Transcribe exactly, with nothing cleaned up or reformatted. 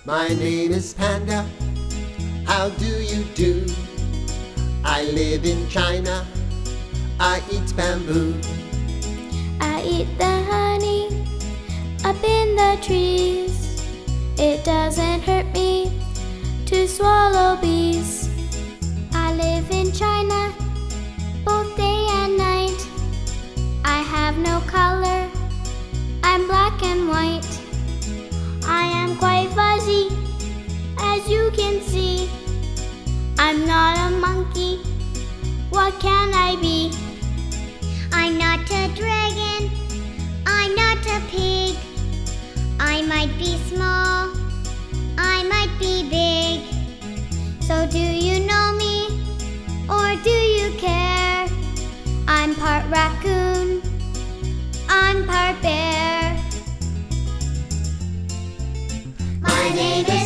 My name is Panda. How do you do? I live in China. I eat bamboo. I eat the honey up in the trees. It doesn't hurt me to swallow bees. I live in China both day and night. I have no color, I'm black and white. I am quite fuzzy, as you can see. I'm not a monkey, what can I be? I'm not a dragon, I'm not a pig. I might be small, I might be big. So do you know me, or do you care? I'm part raccoon, I'm part bear. My name is